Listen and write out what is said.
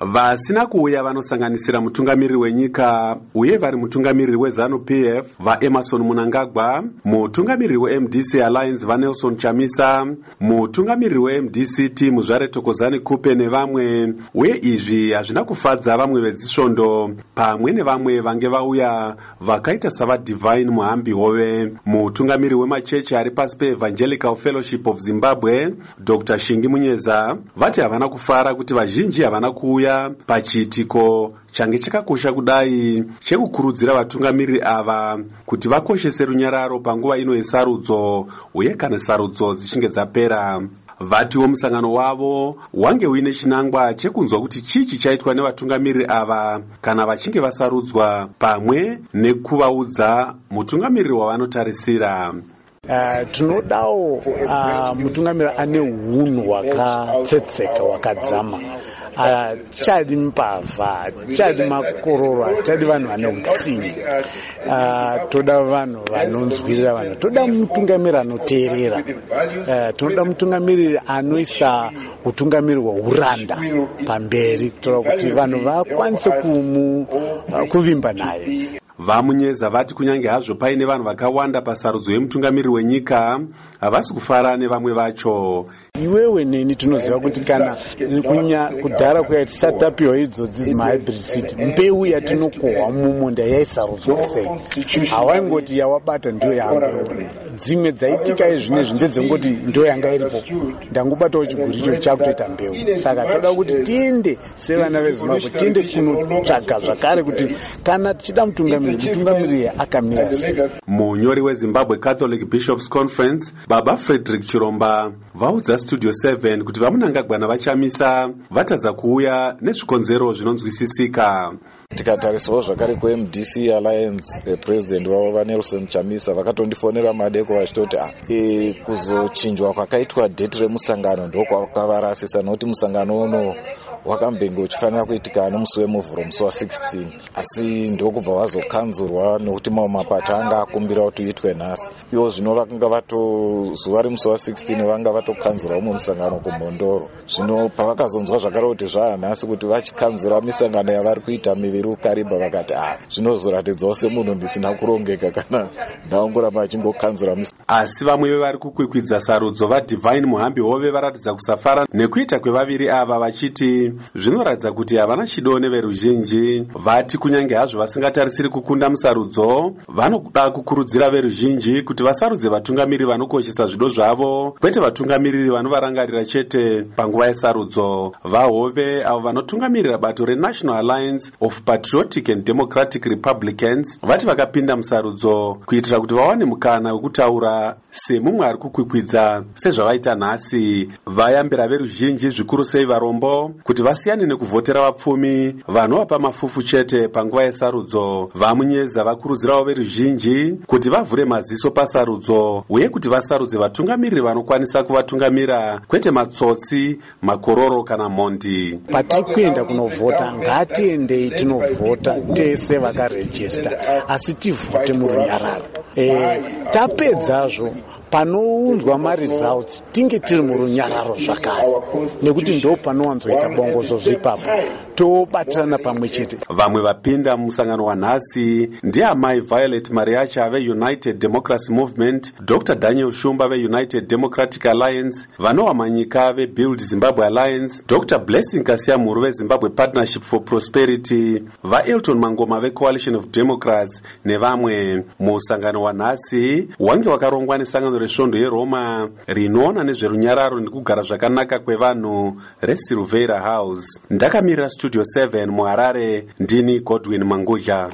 Vasina kuuya vanosanganisira mutungamiriri wenyika uye vari mutungamiriri weZANU-PF vaEmerson Mnangagwa, mutungamiriri weMDC Alliance vaNelson Chamisa, mutungamiriri weMDC Team Zware Thokozani Kupe nevamwe, uye izvi hazvina kufadza vamwe vedzisvondo pamwe nevamwe vange vauya vakaita savaDivine Muhambi Hove. Mutungamiriri wemachechi ari pasi peEvangelical Fellowship of Zimbabwe Dr. Shingi Munyeza vati havana kufara kuti vazhinji havana kuuya pachiitiko change chakakosha kudai chekukurudzira vatungamiriri ava kuti vakoshese runyararo panguva ino yesarudzo uye kana sarudzo dzichinge dzapera. Vatiwo musangano wavo wange uine chinangwa chekunzwa kuti chichi chaitwa nevatungamiriri ava kana vachinge vasarudzwa pamwe nekuvaudza mutungamiriri wavanotarisira. Tinodawo mutungamiriri ane hunhu hwakatsetseka hwakadzama. Chadi mbavha, chadi makororo, chadi vanhu vane utsinye. Toda vanhu vanonzwirira vanhu. Toda mutungamiriri anoteerera. Toda mutungamiriri anoisa utungamiriri hweuranda pamberi kutora kuti vanhu vakwanise kuvimba naye. Vamunyeza vati kunyange hazvo paine vanhu vakawanda pasarudzo yemutungamiriri wenyika havasi kufara nevamwe vacho. Iwewe neni tinoziva kuti kana kudhara kuya tisatapiwa idzodzi mahybrid seed, mbeu yatinokohwa mumunda yaisarudzwa sei? Hawaingoti yawabata ndiyo yanga. Dzimwe dzaitika izvinezvi ndedzengoti ndiyo yanga iripo. Ndangobatawo chiguricho chakutoita mbeu. Saka toda kuti tiende sevana veZimbabwe tiende kunotsvaga zvakare kuti kana tichida mutungamiriri akamira sei. Munyori weZimbabwe Catholic Bishops Conference Baba Frederick Chiromba vaudza Studio 7 kuti vaMnangagwa navaChamisa vatadza kuuya nezvikonzero zvinonzwisisika. Tikatarisawo zvakare kuMDC Alliance president wavo vaNelson Chamisa vakatondifonera madeko vachitoti kuzochinjwa kwakaitwa date remusangano ndokwakavarasisa nokuti musangano uno wakambengo uchifanira kuitika nomusi weMuvhuro musi wa16 asi ndokubva vazokanzurwa nokuti mamwe mapato anga akumbira kuti uitwe nhasi. Ivo zvino vakanga zuva remusi wa16 vanga vatokanzura umwe musangano kuMhondoro. Zvino pavakazonzwa zvakare kuti zvahanhasi kuti vachikanzura misangano yavari kuita miviri ukaribva vakati zvinozoratidzawo semunhu ndisina kurongeka kana ndaongoramba achingokanzura asi vamwe vevari kukwikwidza sarudzo vaDivine Muhambi Hove varatidza kusafara nekuita kwevaviri ava vachiti zvinoratidza kuti havana chido neveruzhinji. Vati kunyange hazvo vasingatarisiri kukunda musarudzo vanoda kukurudzira veruzhinji kuti vasarudze vatungamiriri vanokoshesa zvido zvavo kwete vatungamiriri vanovarangarira chete panguva yesarudzo. VaHove avo vanotungamirira bato reNational Alliance of Patriotic and Democratic Republicans vati vakapinda musarudzo kuitira kuti vawane mukana wekutaura semumwe ari kukwikwidza sezvavaita nhasi. Vayambira veruzhinji zvikuru sei varombo kuti vasiyane nekuvhotera vapfumi vanovapa mafufu chete panguva yesarudzo. Vamunyeza vakurudzirawo veruzhinji kuti vavhure maziso pasarudzo uye kuti vasarudze vatungamiriri vanokwanisa kuvatungamira kwete matsotsi, makororo kana mhondi. Patiri kuenda kunovhota ngatiendei tinovhota tese vakarejista asi tivhote murunyararo. Tapedzazvo panounzwa maresults tinge tiri murunyararo zvakare nekuti ndo panowanzoita bongozo zvipapo tobatirana pamwe chete. Vamwe vapinda mumusangano wanhasi ndiamai Violet Mariacha veUnited Democracy Movement, Dr. Daniel Shumba veUnited Democratic Alliance, vanowa manyika veBuild Zimbabwe Alliance, Dr. Blessing Kasiamuru veZimbabwe Partnership for Prosperity, vaElton Mangoma veCoalition of Democrats nevamwe. Musangano wanhasi wange wakarongwa nesangano resvondo yeRoma rinoona nezverunyararo nekugara zvakanaka kwevanhu reSilveira House. Ndakamirira Studio 7 muHarare, ndini Godwin Manguja.